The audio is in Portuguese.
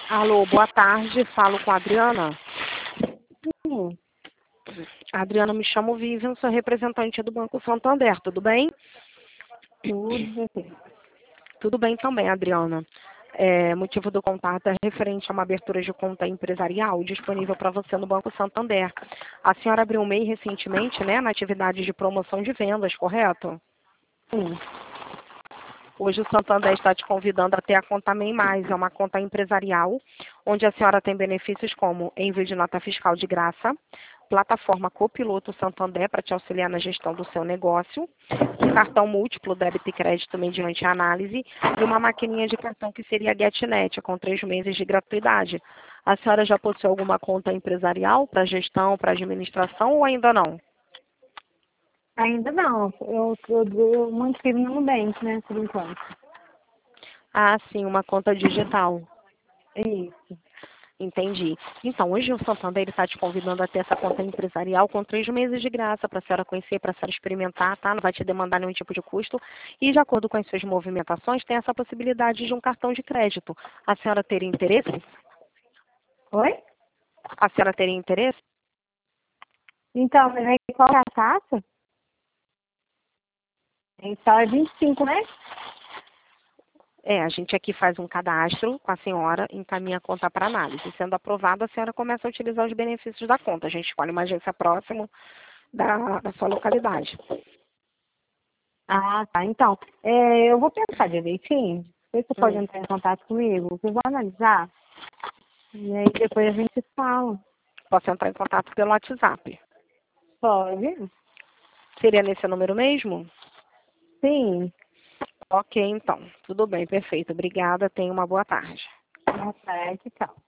Alô, boa tarde. Falo com a Adriana. Sim, Adriana, me chamo Vivian, sou representante do Banco Santander, tudo bem? tudo bem. Tudo bem também, Adriana. Motivo do contato é referente a uma abertura de conta empresarial disponível para você no Banco Santander. A senhora abriu um MEI recentemente, né, na atividade de promoção de vendas, correto? Sim. Hoje o Santander está te convidando a ter a conta MEI+, é uma conta empresarial, onde a senhora tem benefícios como envio de nota fiscal de graça, plataforma Copiloto Santander para te auxiliar na gestão do seu negócio, um cartão múltiplo débito e crédito mediante análise e uma maquininha de cartão que seria a GetNet, com 3 meses de gratuidade. A senhora já possui alguma conta empresarial para gestão, para administração ou ainda não? Ainda não. Eu mantive no Nubank, né, por enquanto. Ah, sim, uma conta digital. Isso. Entendi. Então, hoje o Santander está te convidando a ter essa conta empresarial com 3 meses de graça para a senhora conhecer, para a senhora experimentar, tá? Não vai te demandar nenhum tipo de custo. E, de acordo com as suas movimentações, tem essa possibilidade de um cartão de crédito. A senhora teria interesse? Oi? A senhora teria interesse? Então, mas aí qual é a taxa? Então é 25, né? A gente aqui faz um cadastro com a senhora, encaminha a conta para análise. Sendo aprovada, a senhora começa a utilizar os benefícios da conta. A gente escolhe uma agência próxima da sua localidade. Ah, tá. Então, eu vou pensar direitinho. Você pode Hum. entrar em contato comigo? Eu vou analisar. E aí depois a gente fala. Posso entrar em contato pelo WhatsApp. Pode? Seria nesse número mesmo? Sim. Ok, então. Tudo bem, perfeito. Obrigada. Tenha uma boa tarde. Boa tarde, tchau.